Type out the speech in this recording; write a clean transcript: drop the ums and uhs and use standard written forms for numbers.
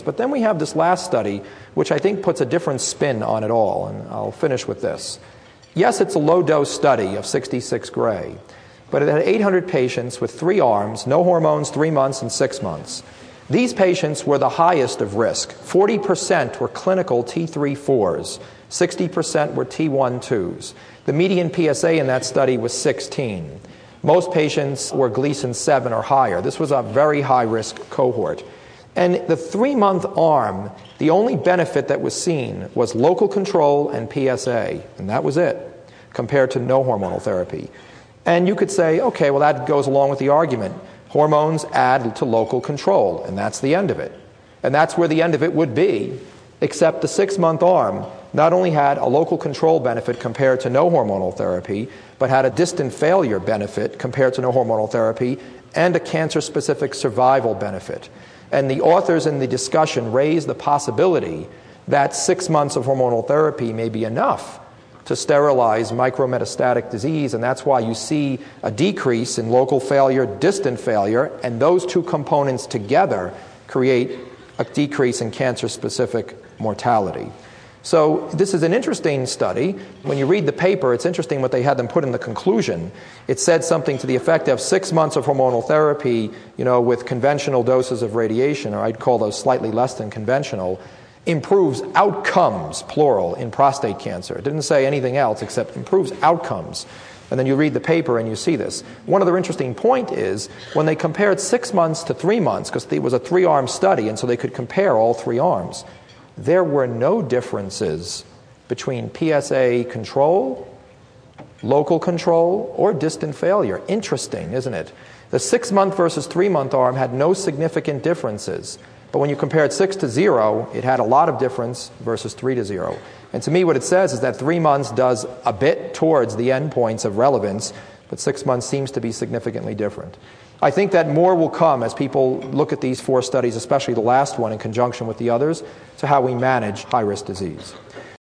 But then we have this last study, which I think puts a different spin on it all, and I'll finish with this. Yes, it's a low-dose study of 66 Gray, but it had 800 patients with 3 arms, no hormones, 3 months and 6 months. These patients were the highest of risk. 40% were clinical T3-4s, 60% were T1-2s. The median PSA in that study was 16. Most patients were Gleason 7 or higher. This was a very high-risk cohort. And the 3-month arm, the only benefit that was seen was local control and PSA, and that was it, compared to no hormonal therapy. And you could say, okay, well, that goes along with the argument. Hormones add to local control, and that's the end of it. And that's where the end of it would be, except the 6-month arm not only had a local control benefit compared to no hormonal therapy, but had a distant failure benefit compared to no hormonal therapy, and a cancer-specific survival benefit. And the authors in the discussion raised the possibility that 6 months of hormonal therapy may be enough to sterilize micrometastatic disease, and that's why you see a decrease in local failure, distant failure, and those two components together create a decrease in cancer-specific mortality. So this is an interesting study. When you read the paper, it's interesting what they had them put in the conclusion. It said something to the effect of 6 months of hormonal therapy, with conventional doses of radiation, or I'd call those slightly less than conventional, improves outcomes, plural, in prostate cancer. It didn't say anything else except improves outcomes. And then you read the paper and you see this. One other interesting point is when they compared 6 months to 3 months, because it was a 3-arm study, and so they could compare all 3 arms, there were no differences between PSA control, local control, or distant failure. Interesting, isn't it? The 6-month versus 3-month arm had no significant differences. But when you compared 6 to 0, it had a lot of difference versus 3 to 0. And to me, what it says is that 3 months does a bit towards the endpoints of relevance, but 6 months seems to be significantly different. I think that more will come as people look at these 4 studies, especially the last one in conjunction with the others, to how we manage high-risk disease.